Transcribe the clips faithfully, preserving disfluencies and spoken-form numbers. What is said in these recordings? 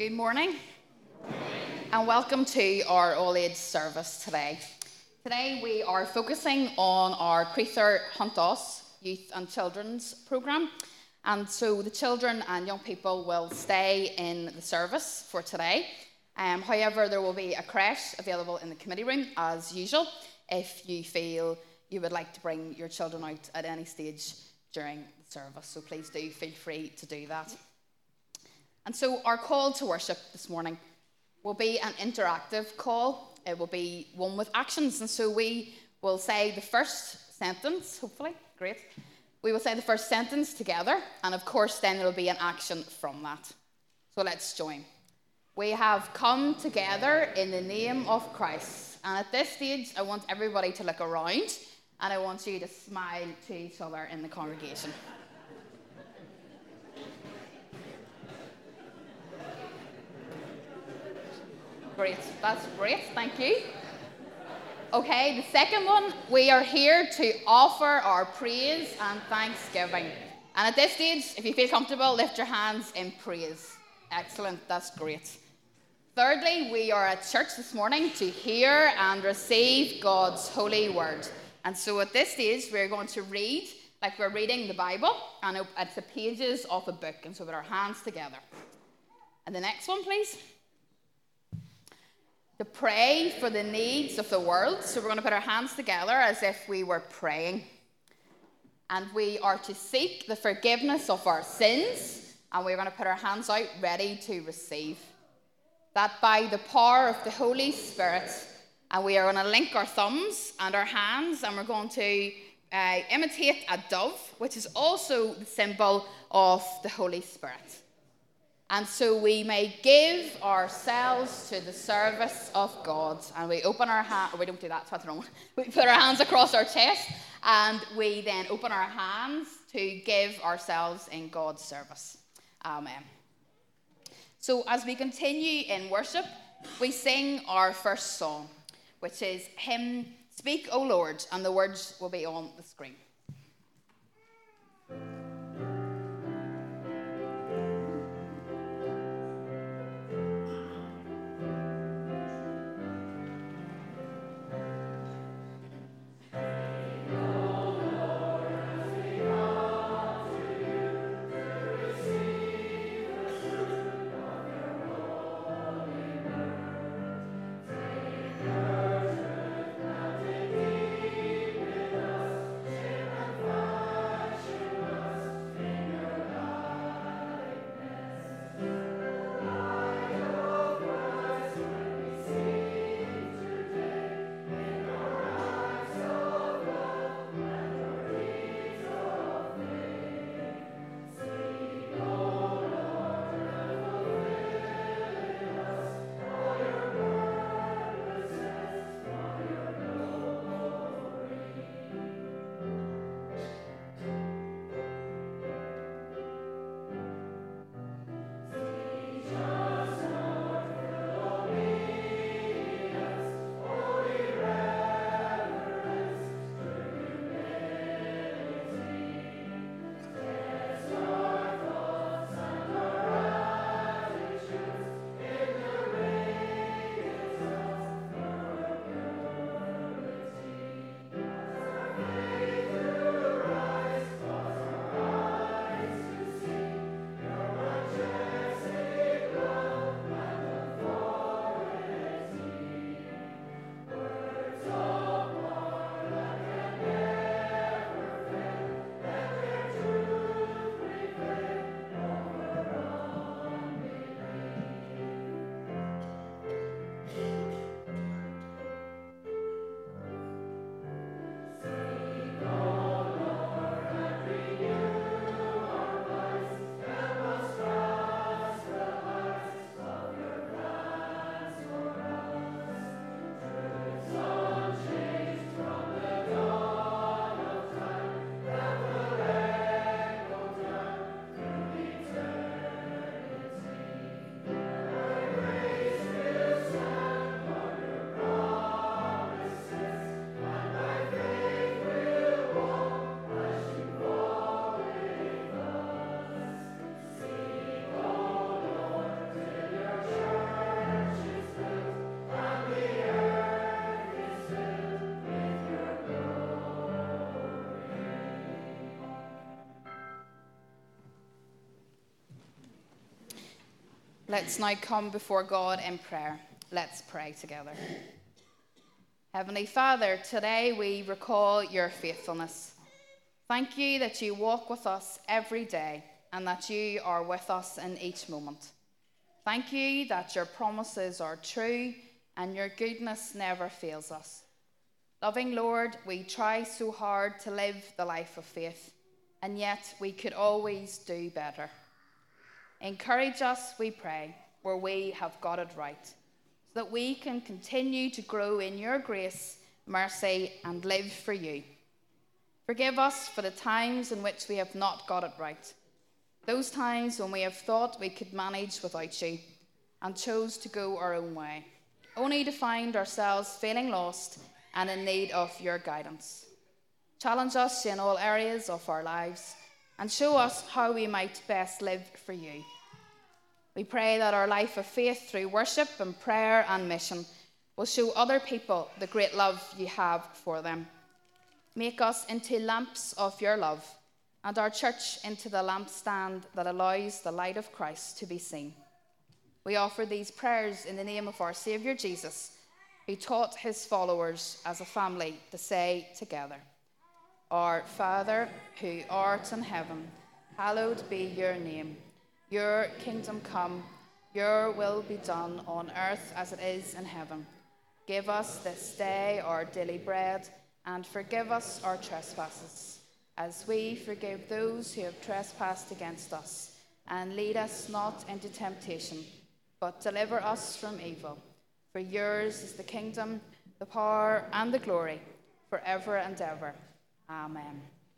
Good morning and welcome to our all-age service today. Today we are focusing on our Creather Hunt Us Youth and Children's programme, and so the children and young people will stay in the service for today. Um, however, there will be a creche available in the committee room as usual if you feel you would like to bring your children out at any stage during the service, so please do feel free to do that. And so our call to worship this morning will be an interactive call. It will be one with actions. And so we will say the first sentence, hopefully, great. We will say the first sentence together. And of course, then there will be an action from that. So let's join. We have come together in the name of Christ. And at this stage, I want everybody to look around. And I want you to smile to each other in the congregation. Great, that's great, thank you. Okay, the second one, we are here to offer our praise and thanksgiving. And at this stage, if you feel comfortable, lift your hands in praise. Excellent, that's great. Thirdly, we are at church this morning to hear and receive God's holy word. And so at this stage, we're going to read like we're reading the Bible, and it's the pages of a book. And so with our hands together. And the next one, please. To pray for the needs of the world. So we're going to put our hands together as if we were praying. And we are to seek the forgiveness of our sins. And we're going to put our hands out ready to receive. That by the power of the Holy Spirit, and we are going to link our thumbs and our hands, and we're going to uh, imitate a dove, which is also the symbol of the Holy Spirit. And so we may give ourselves to the service of God. And we open our hands, we don't do that, that's wrong. We put our hands across our chest, and we then open our hands to give ourselves in God's service. Amen. So as we continue in worship, we sing our first song, which is Hymn, Speak, O Lord, and the words will be on the screen. Let's now come before God in prayer. Let's pray together. Heavenly Father, today we recall your faithfulness. Thank you that you walk with us every day and that you are with us in each moment. Thank you that your promises are true and your goodness never fails us. Loving Lord, we try so hard to live the life of faith, and yet we could always do better. Encourage us, we pray, where we have got it right, so that we can continue to grow in your grace, mercy, and live for you. Forgive us for the times in which we have not got it right, those times when we have thought we could manage without you and chose to go our own way, only to find ourselves feeling lost and in need of your guidance. Challenge us in all areas of our lives and show us how we might best live for you. We pray that our life of faith through worship and prayer and mission will show other people the great love you have for them. Make us into lamps of your love and our church into the lampstand that allows the light of Christ to be seen. We offer these prayers in the name of our Saviour Jesus, who taught his followers as a family to say together, Our Father, who art in heaven, hallowed be your name. Your kingdom come, your will be done on earth as it is in heaven. Give us this day our daily bread, and forgive us our trespasses, as we forgive those who have trespassed against us. And lead us not into temptation, but deliver us from evil. For yours is the kingdom, the power, and the glory, forever and ever. Amen.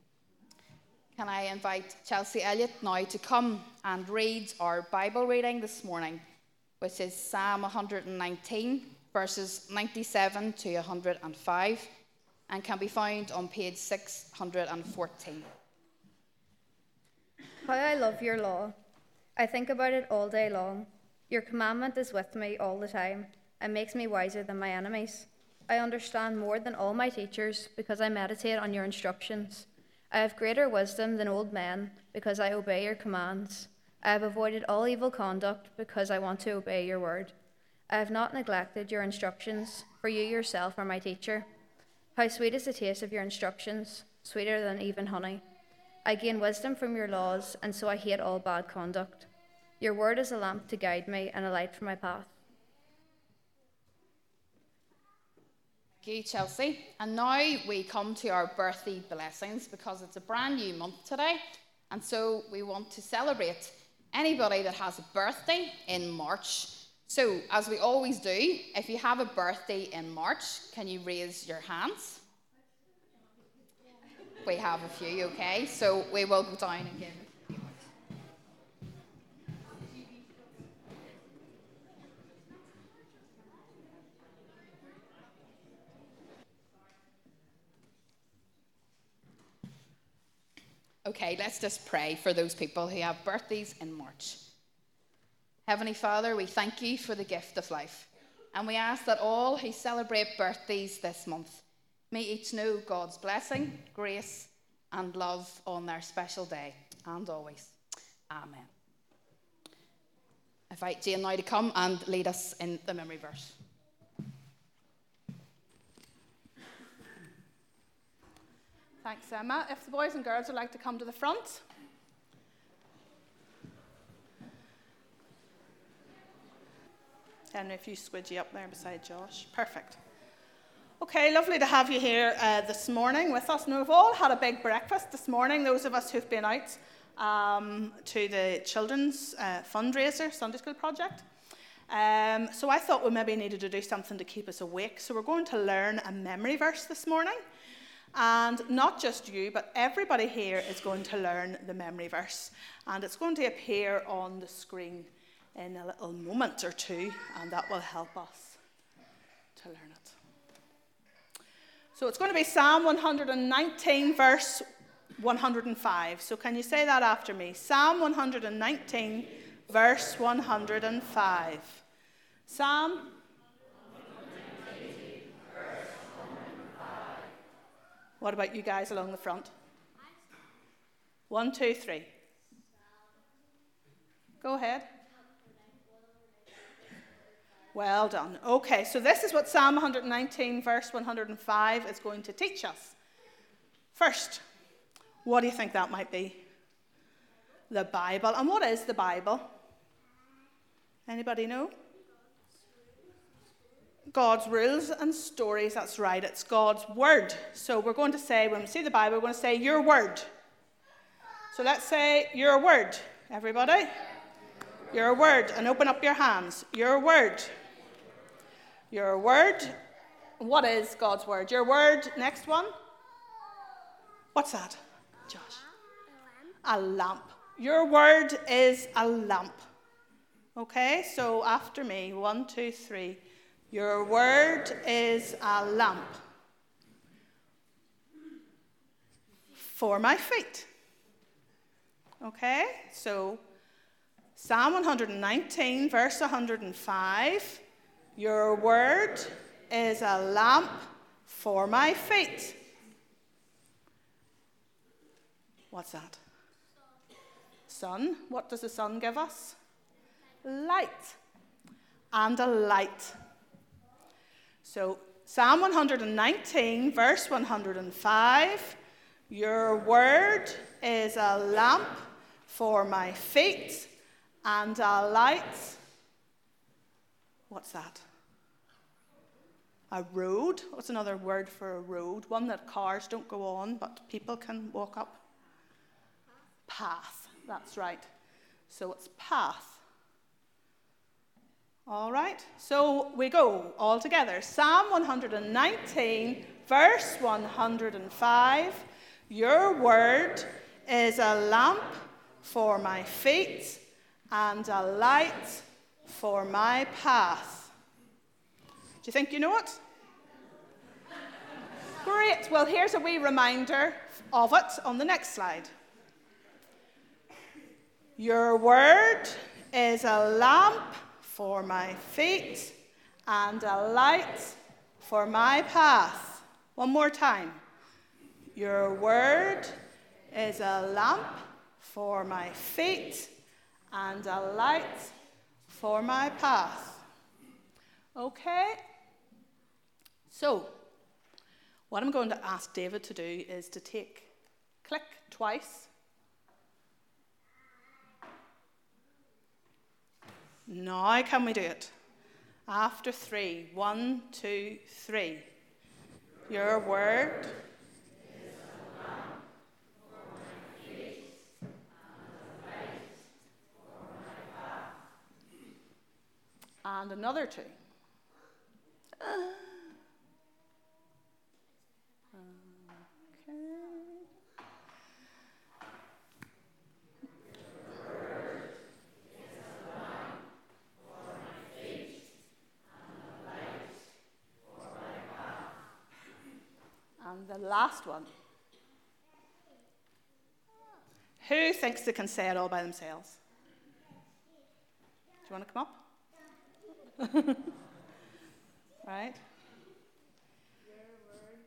Can I invite Chelsea Elliott now to come and read our Bible reading this morning, which is Psalm one hundred nineteen, verses ninety-seven to one hundred five, and can be found on page six hundred fourteen. How I love your law. I think about it all day long. Your commandment is with me all the time and makes me wiser than my enemies. I understand more than all my teachers because I meditate on your instructions. I have greater wisdom than old men because I obey your commands. I have avoided all evil conduct because I want to obey your word. I have not neglected your instructions, for you yourself are my teacher. How sweet is the taste of your instructions, sweeter than even honey. I gain wisdom from your laws, and so I hate all bad conduct. Your word is a lamp to guide me and a light for my path. Thank you, Chelsea. And now we come to our birthday blessings, because it's a brand new month today, and so we want to celebrate anybody that has a birthday in March. So, as we always do, if you have a birthday in March, can you raise your hands? We have a few, okay, so we will go down again. Okay, let's just pray for those people who have birthdays in March. Heavenly Father, we thank you for the gift of life, and we ask that all who celebrate birthdays this month may each know God's blessing, grace, and love on their special day, and always. Amen. I invite Jane now to come and lead us in the memory verse. Thanks, Emma. If the boys and girls would like to come to the front. Henry, if you squidgy up there beside Josh. Perfect. Okay, lovely to have you here uh, this morning with us. Now, we've all had a big breakfast this morning, those of us who've been out um, to the children's uh, fundraiser, Sunday School Project. Um, so I thought we maybe needed to do something to keep us awake. So we're going to learn a memory verse this morning. And not just you, but everybody here is going to learn the memory verse. And it's going to appear on the screen in a little moment or two, and that will help us to learn it. So it's going to be Psalm one hundred nineteen, verse one hundred five. So can you say that after me? Psalm one hundred nineteen, verse one hundred five. Psalm What about you guys along the front? One, two, three. Go ahead. Well done. Okay, so this is what Psalm one nineteen, verse one hundred five is going to teach us. First, what do you think that might be? The Bible. And what is the Bible? Anybody know? God's rules and stories, that's right. It's God's word. So we're going to say, when we see the Bible, we're going to say, your word. So let's say, your word. Everybody? Your word. And open up your hands. Your word. Your word. What is God's word? Your word. Next one. What's that, Josh? A lamp. A lamp. Your word is a lamp. Okay, so after me. One, two, three. Your word is a lamp for my feet. Okay, so Psalm one nineteen, verse one hundred five. Your word is a lamp for my feet. What's that? Sun. What does the sun give us? Light. And a light. So, Psalm one nineteen, verse one hundred five, your word is a lamp for my feet and a light. What's that? A road. What's another word for a road? One that cars don't go on, but people can walk up. Path. That's right. So it's path. All right, so we go all together. Psalm one nineteen, verse one hundred five. Your word is a lamp for my feet and a light for my path. Do you think you know it? Great. Well, here's a wee reminder of it on the next slide. Your word is a lamp for my feet and a light for my path. One more time. Your word is a lamp for my feet and a light for my path. Okay? So, what I'm going to ask David to do is to take, click twice. Now can we do it? After three. One, two, three. Your word is a lamp for my feet and a light for my path. And another two. Okay. And the last one. Who thinks they can say it all by themselves? Do you want to come up? Right? Your word,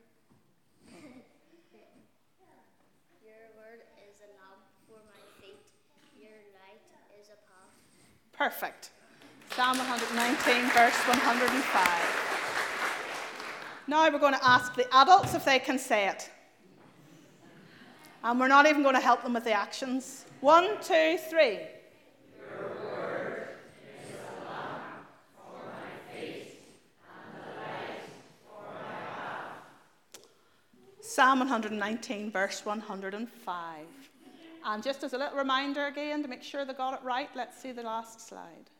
your word is a lamp for my feet. Your light is a path. Perfect. Psalm one nineteen, verse one hundred five. Now we're going to ask the adults if they can say it. And we're not even going to help them with the actions. One, two, three. Your word is a lamp for my feet and a light for my path. Psalm one nineteen, verse one hundred five. And just as a little reminder again, to make sure they got it right, let's see the last slide.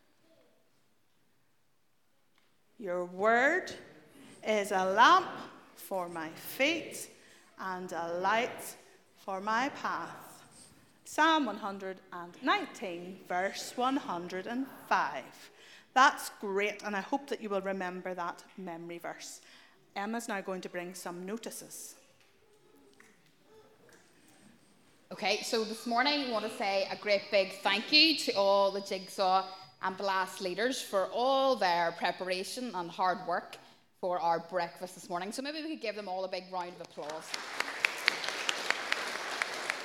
Your word is a lamp for my feet and a light for my path. Psalm one nineteen, verse one hundred five. That's great, and I hope that you will remember that memory verse. Emma's now going to bring some notices. Okay, so this morning I want to say a great big thank you to all the Jigsaw and Blast leaders for all their preparation and hard work for our breakfast this morning. So maybe we could give them all a big round of applause.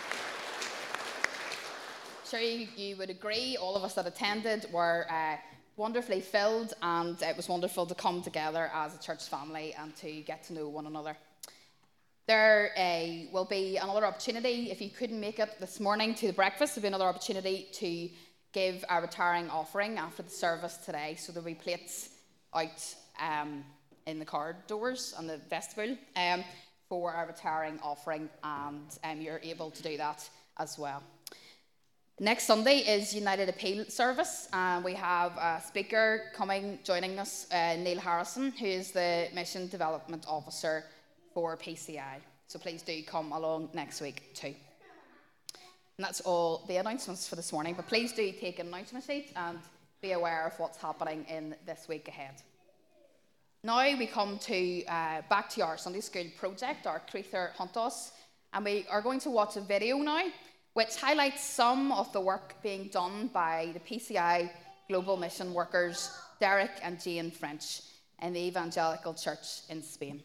Sure, you, you would agree, all of us that attended were uh, wonderfully filled, and it was wonderful to come together as a church family and to get to know one another. There uh, will be another opportunity, if you couldn't make it this morning to the breakfast, there'll be another opportunity to give a retiring offering after the service today. So there'll be plates out um, in the corridors and the vestibule um, for a retiring offering, and um, you're able to do that as well. Next Sunday is United Appeal service, and we have a speaker coming, joining us, uh, Neil Harrison, who is the Mission Development Officer for P C I. So please do come along next week too. And that's all the announcements for this morning, but please do take an announcement sheet and be aware of what's happening in this week ahead. Now we come to uh, back to our Sunday School project, our Creather Huntos, and we are going to watch a video now which highlights some of the work being done by the P C I Global Mission workers Derek and Jane French in the Evangelical Church in Spain.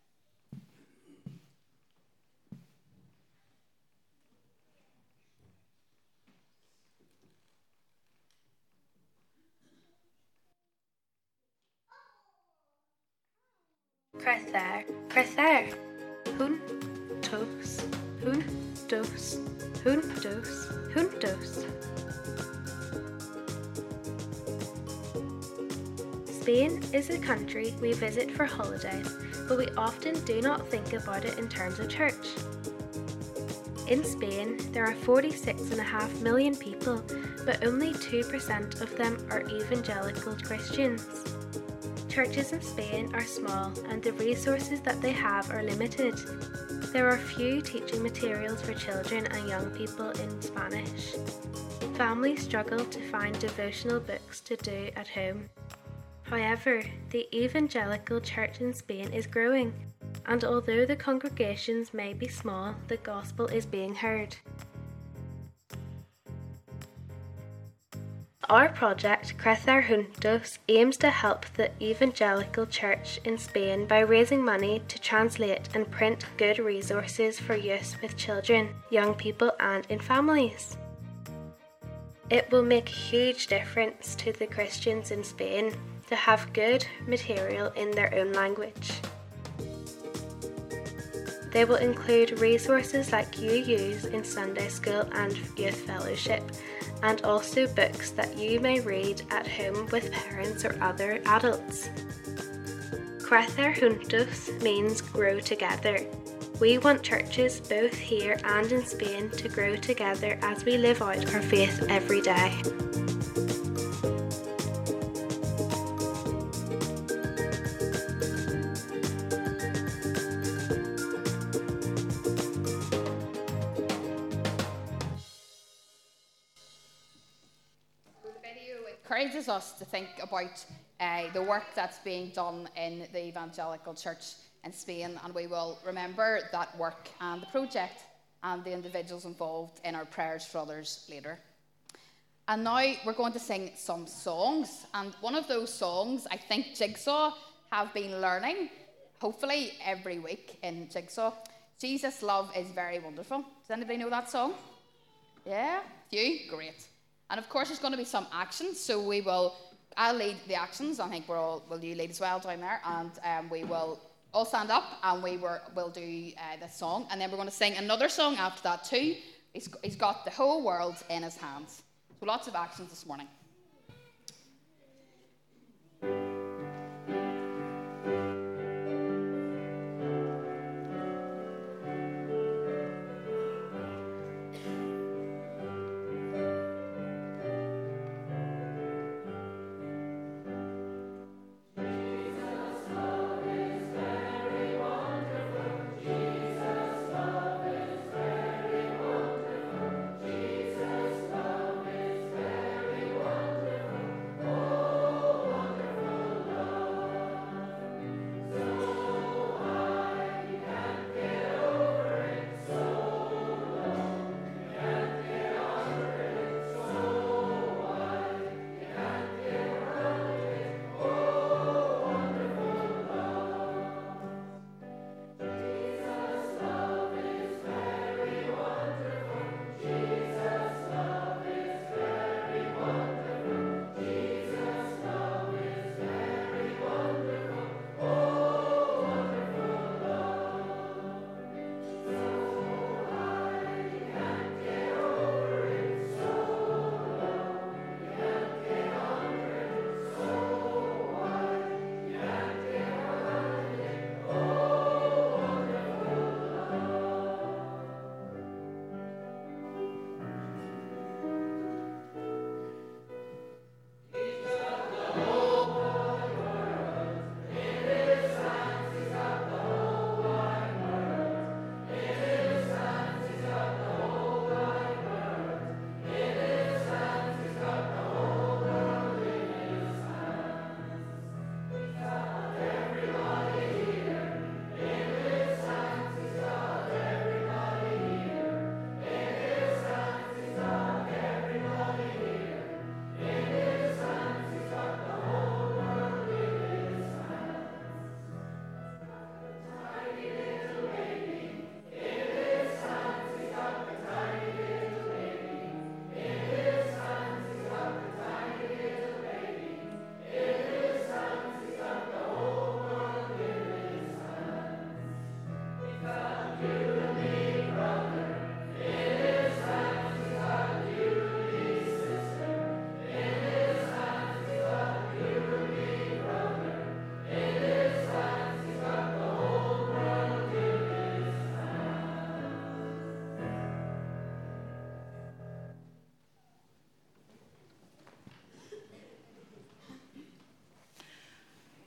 Creather, creather, juntos, juntos, juntos, juntos. Spain is a country we visit for holidays, but we often do not think about it in terms of church. In Spain, there are forty-six point five million people, but only two percent of them are evangelical Christians. Churches in Spain are small, and the resources that they have are limited. There are few teaching materials for children and young people in Spanish. Families struggle to find devotional books to do at home. However, the evangelical church in Spain is growing, and although the congregations may be small, the gospel is being heard. Our project, Crecer Juntos, aims to help the evangelical church in Spain by raising money to translate and print good resources for use with children, young people and in families. It will make a huge difference to the Christians in Spain to have good material in their own language. They will include resources like you use in Sunday school and youth fellowship, and also books that you may read at home with parents or other adults. Crecer Juntos means grow together. We want churches both here and in Spain to grow together as we live out our faith every day. Encourages us to think about uh, the work that's being done in the evangelical church in Spain, and we will remember that work and the project and the individuals involved in our prayers for others later. And now we're going to sing some songs, and one of those songs I think Jigsaw have been learning, hopefully every week in Jigsaw. Jesus' Love is Very Wonderful. Does anybody know that song? Yeah? You? Great. And of course, there's going to be some actions, so we will, I'll lead the actions. I think we're all, will you lead as well down there, and um, we will all stand up and we were, will do uh, this song, and then we're going to sing another song after that too. He's, he's got the whole world in his hands. So lots of actions this morning. Jesus' love is very wonderful.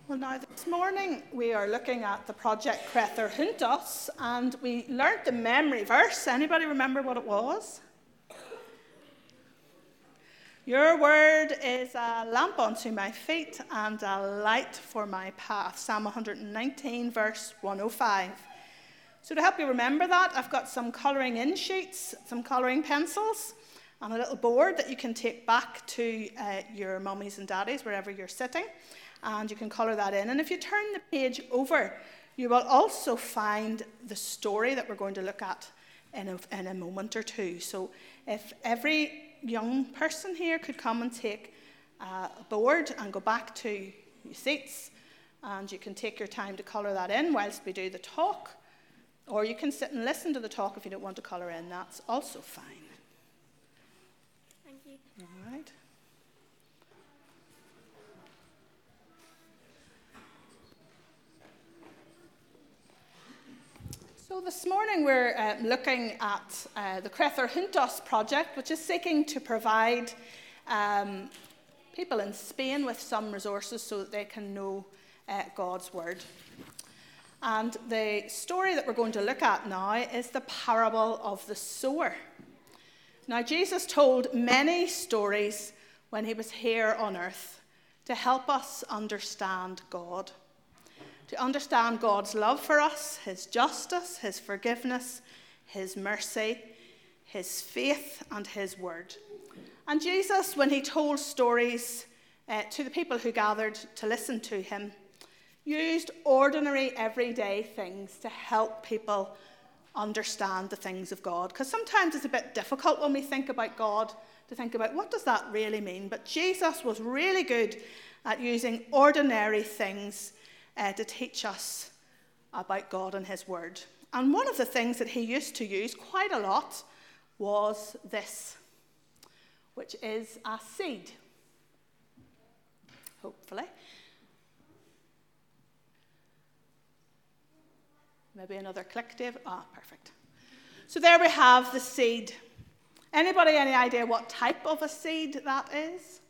Well, now this morning we are looking at the project Crether Juntos, and we learnt the memory verse. Anybody remember what it was? Your word is a lamp unto my feet and a light for my path. Psalm one nineteen, verse one oh five. So to help you remember that, I've got some colouring in sheets, some colouring pencils, and a little board that you can take back to uh, your mummies and daddies, wherever you're sitting, and you can colour that in. And if you turn the page over, you will also find the story that we're going to look at in a, in a moment or two. So if every young person here could come and take a board and go back to your seats, and you can take your time to colour that in whilst we do the talk, or you can sit and listen to the talk if you don't want to colour in. That's also fine. Thank you. All right. So this morning we're uh, looking at uh, the Crether Juntos project, which is seeking to provide um, people in Spain with some resources so that they can know uh, God's word. And the story that we're going to look at now is the parable of the sower. Now, Jesus told many stories when he was here on earth to help us understand God. To understand God's love for us, his justice, his forgiveness, his mercy, his faith, and his word. And Jesus, when he told stories uh, to the people who gathered to listen to him, used ordinary, everyday things to help people understand the things of God. Because sometimes it's a bit difficult when we think about God to think about what does that really mean. But Jesus was really good at using ordinary things Uh, to teach us about God and his word. And one of the things that he used to use quite a lot was this, which is a seed. Hopefully. Maybe another click, Dave. Ah, perfect. So there we have the seed. Anybody any idea what type of a seed that is?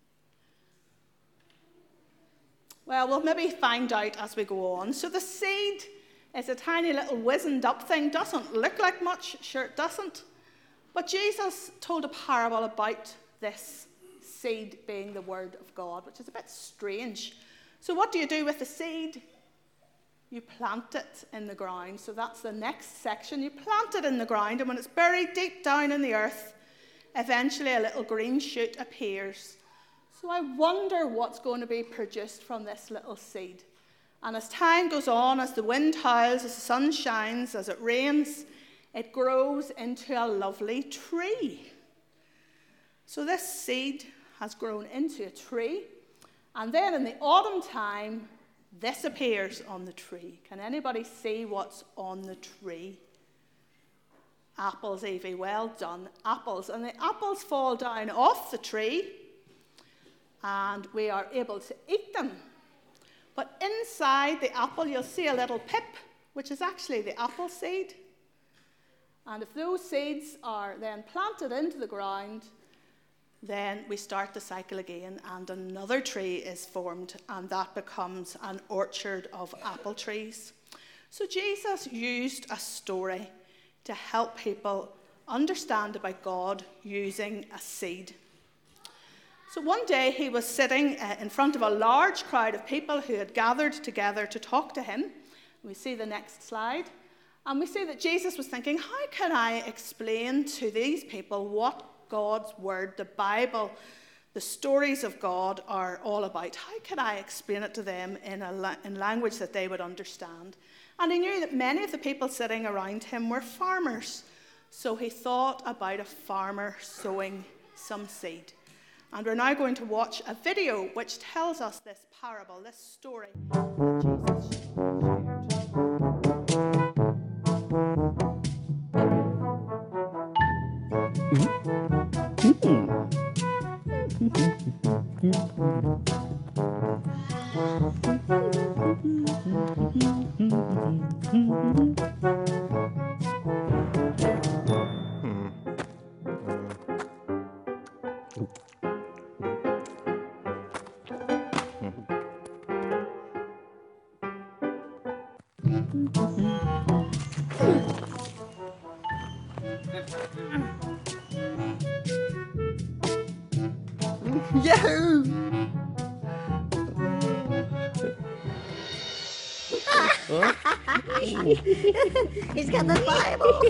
Well, we'll maybe find out as we go on. So the seed is a tiny little wizened up thing. Doesn't look like much, sure it doesn't. But Jesus told a parable about this seed being the word of God, which is a bit strange. So what do you do with the seed? You plant it in the ground. So that's the next section. You plant it in the ground, and when it's buried deep down in the earth, eventually a little green shoot appears. So I wonder what's going to be produced from this little seed. And as time goes on, as the wind howls, as the sun shines, as it rains, it grows into a lovely tree. So this seed has grown into a tree. And then in the autumn time, this appears on the tree. Can anybody see what's on the tree? Apples, Evie, well done. Apples. And the apples fall down off the tree, and we are able to eat them. But inside the apple, you'll see a little pip, which is actually the apple seed. And if those seeds are then planted into the ground, then we start the cycle again, and another tree is formed, and that becomes an orchard of apple trees. So Jesus used a story to help people understand about God using a seed. So one day he was sitting uh, in front of a large crowd of people who had gathered together to talk to him. We see the next slide. And we see that Jesus was thinking, how can I explain to these people what God's word, the Bible, the stories of God are all about? How can I explain it to them in a la- in language that they would understand? And he knew that many of the people sitting around him were farmers. So he thought about a farmer sowing some seed. And we're now going to watch a video which tells us this parable, this story that Jesus shared. He's got the Bible.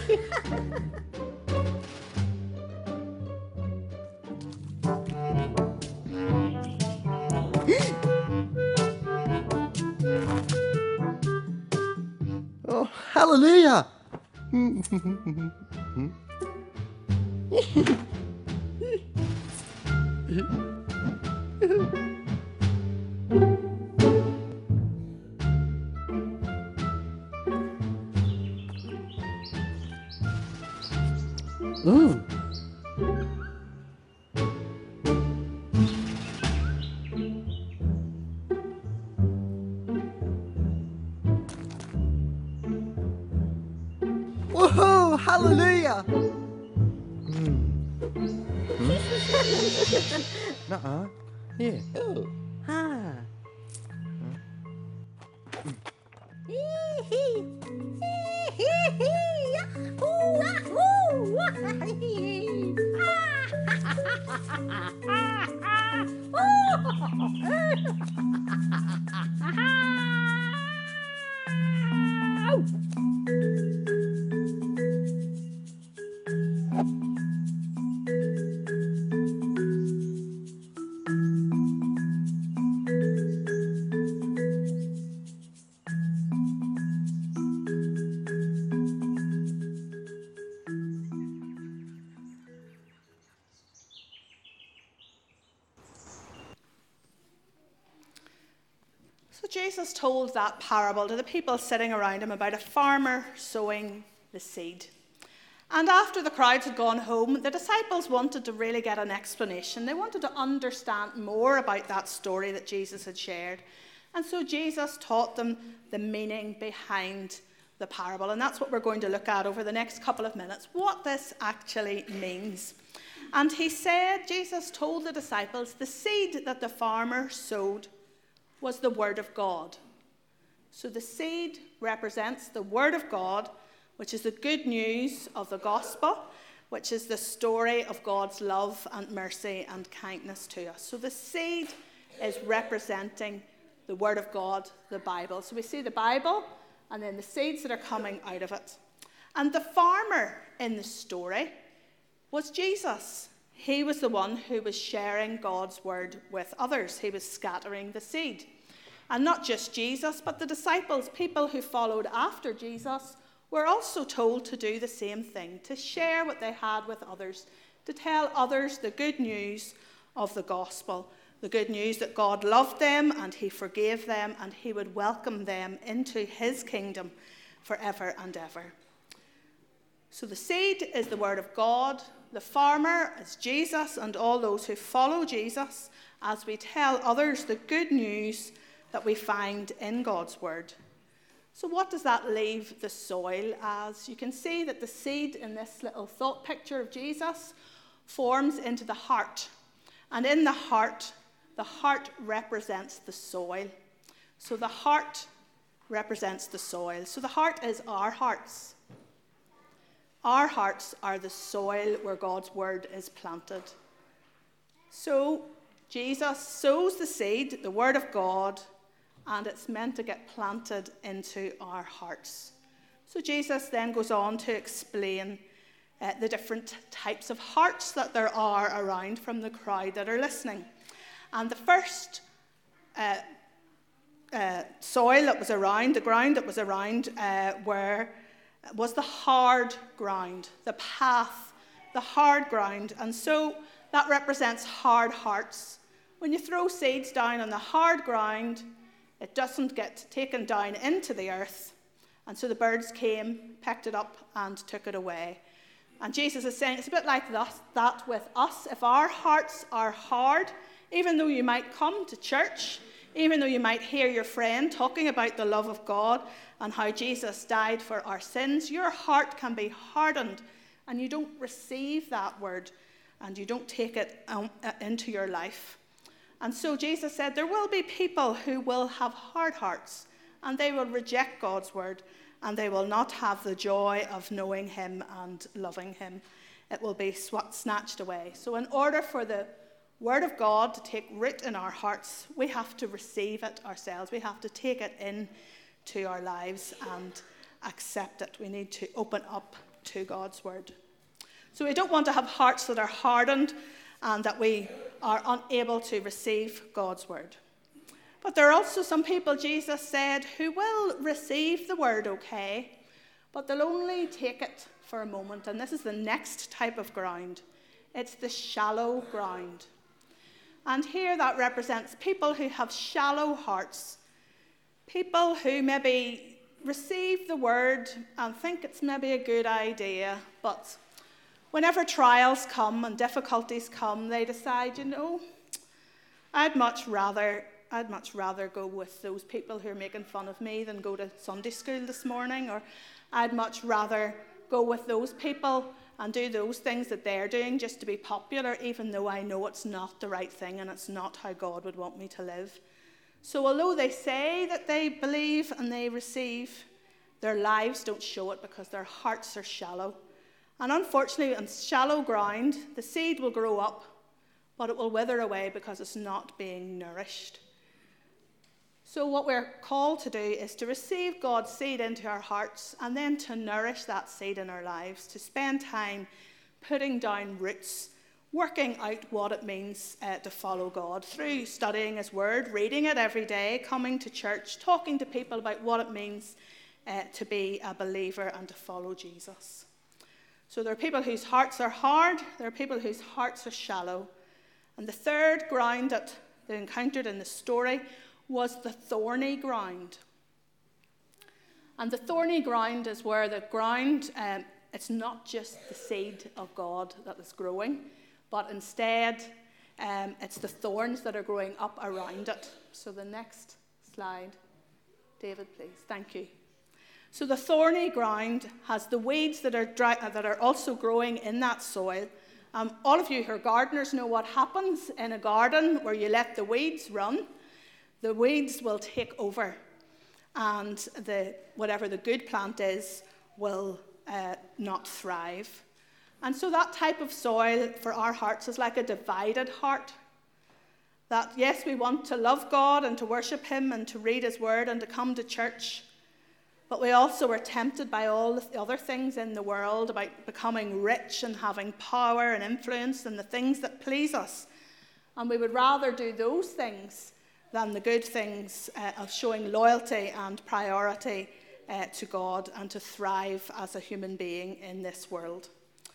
Oh, hallelujah! Ooh. Woohoo! Hallelujah! Mm. Hmm? Nuh-uh. Yeah. Oh. Ah. So Jesus told that parable to the people sitting around him about a farmer sowing the seed. And after the crowds had gone home, the disciples wanted to really get an explanation. They wanted to understand more about that story that Jesus had shared. And so Jesus taught them the meaning behind the parable. And that's what we're going to look at over the next couple of minutes, what this actually means. And he said, Jesus told the disciples, the seed that the farmer sowed was the word of God. So the seed represents the word of God, which is the good news of the gospel, which is the story of God's love and mercy and kindness to us. So the seed is representing the word of God, the Bible. So we see the Bible and then the seeds that are coming out of it. And the farmer in the story was Jesus. He was the one who was sharing God's word with others. He was scattering the seed. And not just Jesus, but the disciples, people who followed after Jesus, were also told to do the same thing, to share what they had with others, to tell others the good news of the gospel, the good news that God loved them and he forgave them and he would welcome them into his kingdom forever and ever. So the seed is the word of God. The farmer is Jesus and all those who follow Jesus as we tell others the good news that we find in God's word. So what does that leave the soil as? You can see that the seed in this little thought picture of Jesus forms into the heart. And in the heart, the heart represents the soil. So the heart represents the soil. So the heart is our hearts. Our hearts are the soil where God's word is planted. So Jesus sows the seed, the word of God, and it's meant to get planted into our hearts. So Jesus then goes on to explain uh, the different types of hearts that there are around from the crowd that are listening. And the first uh, uh, soil that was around, the ground that was around, uh, where was the hard ground, the path, the hard ground. And so that represents hard hearts. When you throw seeds down on the hard ground, it doesn't get taken down into the earth. And so the birds came, picked it up, and took it away. And Jesus is saying it's a bit like that, that with us. If our hearts are hard, even though you might come to church, even though you might hear your friend talking about the love of God and how Jesus died for our sins, your heart can be hardened and you don't receive that word and you don't take it um, into your life. And so Jesus said there will be people who will have hard hearts and they will reject God's word and they will not have the joy of knowing him and loving him. It will be sw- snatched away. So in order for the word of God to take root in our hearts, we have to receive it ourselves. We have to take it in to our lives and accept it. We need to open up to God's word. So we don't want to have hearts that are hardened and that we are unable to receive God's word. But there are also some people, Jesus said, who will receive the word okay, but they'll only take it for a moment. And this is the next type of ground. It's the shallow ground. And here that represents people who have shallow hearts, people who maybe receive the word and think it's maybe a good idea, but whenever trials come and difficulties come, they decide, you know, I'd much rather I'd much rather go with those people who are making fun of me than go to Sunday school this morning, or I'd much rather go with those people and do those things that they're doing just to be popular, even though I know it's not the right thing and it's not how God would want me to live. So although they say that they believe and they receive, their lives don't show it because their hearts are shallow. And unfortunately, on shallow ground, the seed will grow up, but it will wither away because it's not being nourished. So what we're called to do is to receive God's seed into our hearts and then to nourish that seed in our lives, to spend time putting down roots, working out what it means uh, to follow God through studying his word, reading it every day, coming to church, talking to people about what it means uh, to be a believer and to follow Jesus. So there are people whose hearts are hard, there are people whose hearts are shallow. And the third ground that they encountered in the story was the thorny ground. And the thorny ground is where the ground, um, it's not just the seed of God that is growing, but instead um, it's the thorns that are growing up around it. So the next slide, David, please. Thank you. So the thorny ground has the weeds that are dry, uh, that are also growing in that soil. Um, all of you who are gardeners know what happens in a garden where you let the weeds run. The weeds will take over, and the whatever the good plant is will uh, not thrive. And so that type of soil for our hearts is like a divided heart. That, yes, we want to love God and to worship him and to read his word and to come to church, but we also are tempted by all the other things in the world about becoming rich and having power and influence and the things that please us. And we would rather do those things than the good things uh, of showing loyalty and priority uh, to God and to thrive as a human being in this world.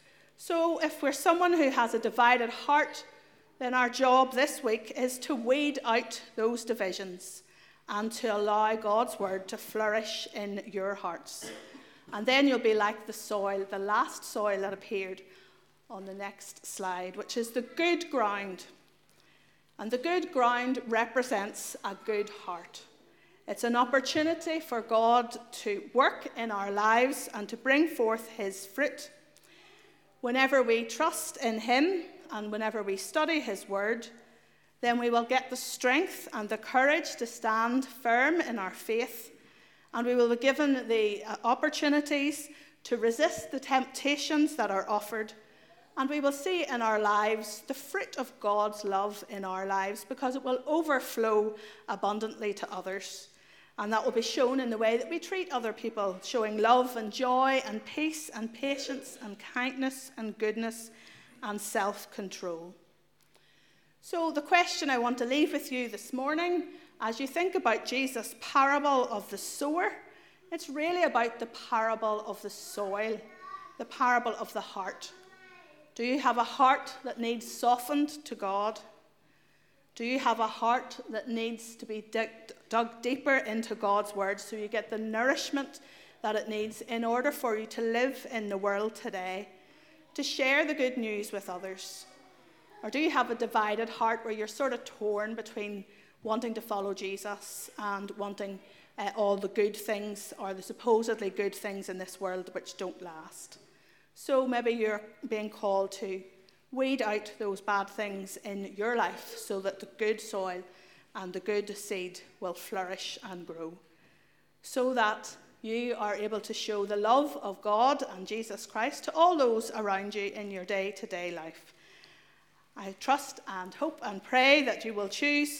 So if we're someone who has a divided heart, then our job this week is to weed out those divisions and to allow God's word to flourish in your hearts. And then you'll be like the soil, the last soil that appeared on the next slide, which is the good ground. And the good ground represents a good heart. It's an opportunity for God to work in our lives and to bring forth his fruit. Whenever we trust in him and whenever we study his word, then we will get the strength and the courage to stand firm in our faith, and we will be given the opportunities to resist the temptations that are offered. And we will see in our lives the fruit of God's love in our lives, because it will overflow abundantly to others. And that will be shown in the way that we treat other people, showing love and joy and peace and patience and kindness and goodness and self-control. So the question I want to leave with you this morning, as you think about Jesus' parable of the sower, it's really about the parable of the soil, the parable of the heart. Do you have a heart that needs softened to God? Do you have a heart that needs to be dig- dug deeper into God's word so you get the nourishment that it needs in order for you to live in the world today, to share the good news with others? Or do you have a divided heart where you're sort of torn between wanting to follow Jesus and wanting uh, all the good things or the supposedly good things in this world which don't last? So maybe you're being called to weed out those bad things in your life so that the good soil and the good seed will flourish and grow, so that you are able to show the love of God and Jesus Christ to all those around you in your day-to-day life. I trust and hope and pray that you will choose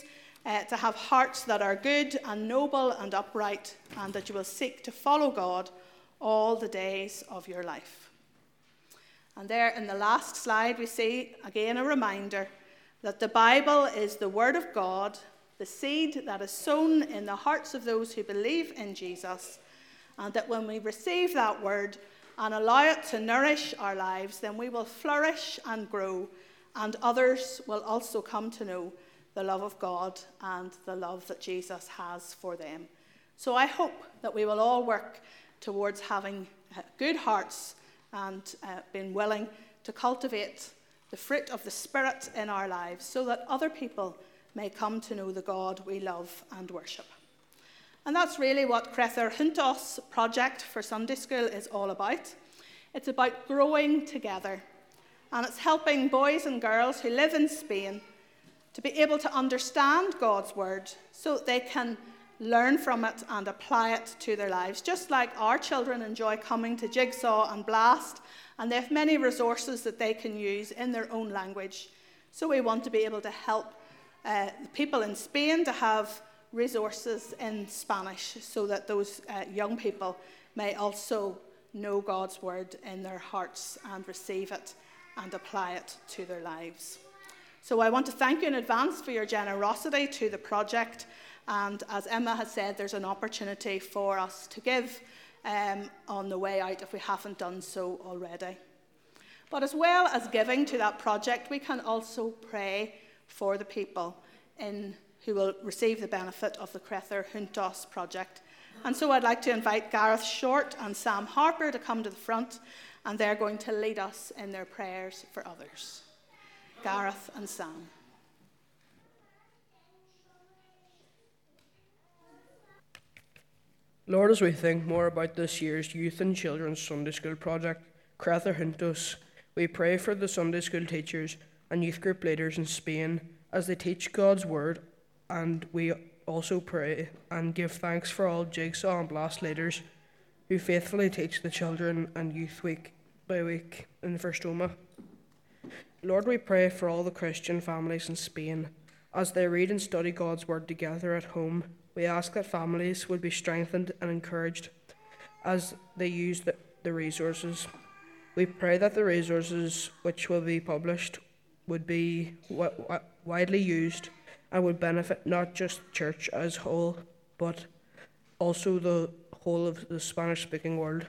uh, to have hearts that are good and noble and upright, and that you will seek to follow God all the days of your life. And there in the last slide we see again a reminder that the Bible is the Word of God, the seed that is sown in the hearts of those who believe in Jesus, and that when we receive that Word and allow it to nourish our lives, then we will flourish and grow, and others will also come to know the love of God and the love that Jesus has for them. So I hope that we will all work towards having uh, good hearts and uh, being willing to cultivate the fruit of the Spirit in our lives so that other people may come to know the God we love and worship. And that's really what Crether Juntos project for Sunday School is all about. It's about growing together, and it's helping boys and girls who live in Spain to be able to understand God's Word so that they can learn from it and apply it to their lives. Just like our children enjoy coming to Jigsaw and Blast, and they have many resources that they can use in their own language. So we want to be able to help uh, the people in Spain to have resources in Spanish so that those uh, young people may also know God's Word in their hearts and receive it and apply it to their lives. So I want to thank you in advance for your generosity to the project. And as Emma has said, there's an opportunity for us to give um, on the way out if we haven't done so already. But as well as giving to that project, we can also pray for the people in, who will receive the benefit of the Crether Juntos project. And so I'd like to invite Gareth Short and Sam Harper to come to the front, and they're going to lead us in their prayers for others. Gareth and Sam. Lord, as we think more about this year's Youth and Children's Sunday School project, Crether Juntos, we pray for the Sunday School teachers and youth group leaders in Spain as they teach God's Word, and we also pray and give thanks for all Jigsaw and Blast leaders who faithfully teach the children and youth week by week in the First Oma. Lord, we pray for all the Christian families in Spain as they read and study God's Word together at home. We ask that families would be strengthened and encouraged as they use the, the resources. We pray that the resources which will be published would be w- w- widely used and would benefit not just the church as a whole, but also the whole of the Spanish-speaking world.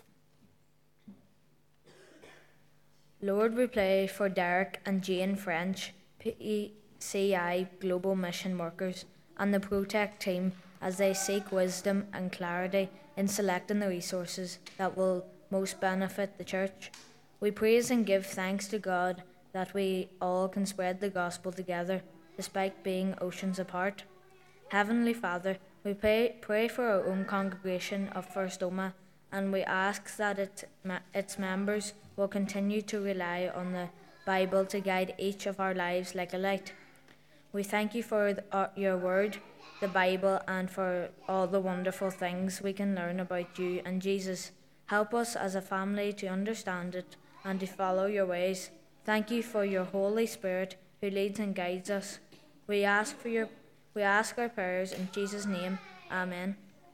Lord, we pray for Derek and Jane French, P E C I Global Mission Workers, and the Protect team as they seek wisdom and clarity in selecting the resources that will most benefit the church. We praise and give thanks to God that we all can spread the gospel together despite being oceans apart. Heavenly Father, we pray, pray for our own congregation of First Oma, and we ask that it, its members will continue to rely on the Bible to guide each of our lives like a light. We thank you for the, uh, your word, the Bible, and for all the wonderful things we can learn about you and Jesus. Help us as a family to understand it and to follow your ways. Thank you for your Holy Spirit who leads and guides us. We ask for your, we ask our prayers in Jesus' name. Amen.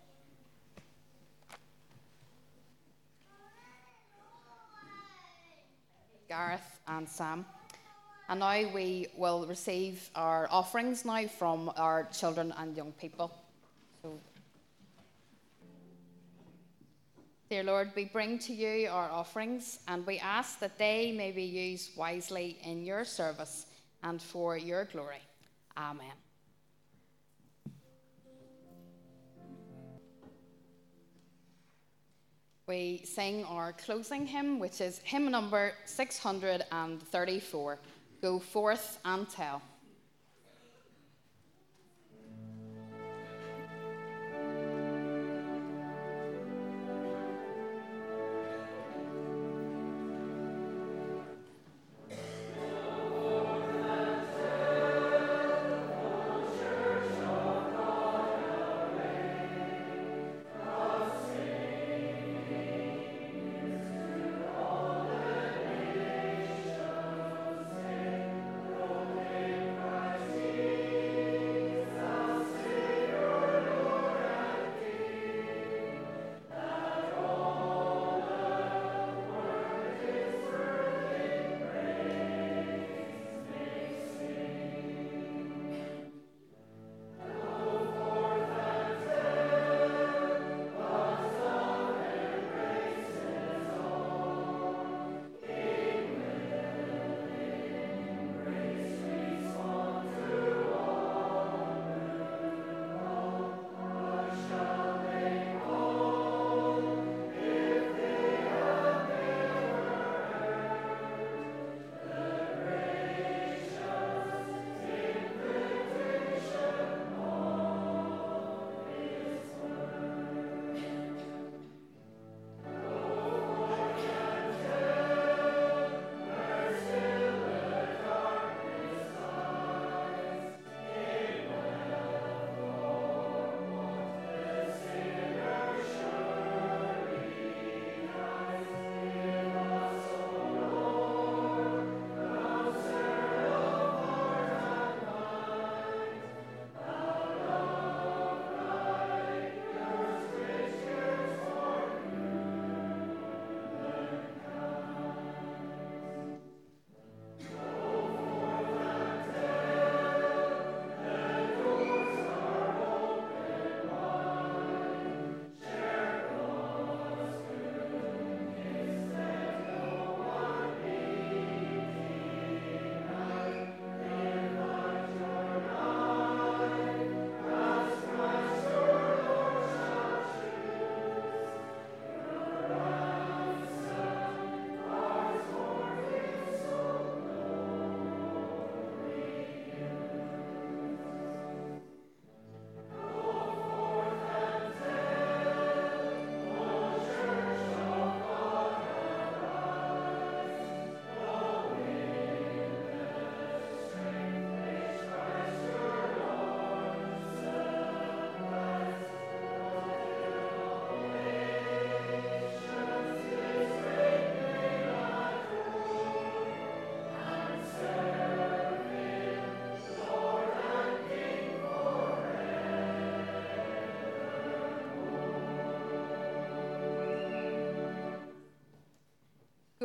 Gareth and Sam. And now we will receive our offerings now from our children and young people. So, dear Lord, we bring to you our offerings, and we ask that they may be used wisely in your service and for your glory. Amen. We sing our closing hymn, which is hymn number six hundred thirty-four, Go Forth and Tell.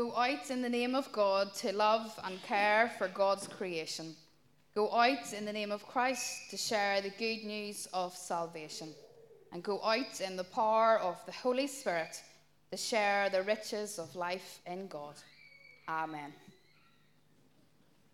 Go out in the name of God to love and care for God's creation. Go out in the name of Christ to share the good news of salvation. And go out in the power of the Holy Spirit to share the riches of life in God. Amen.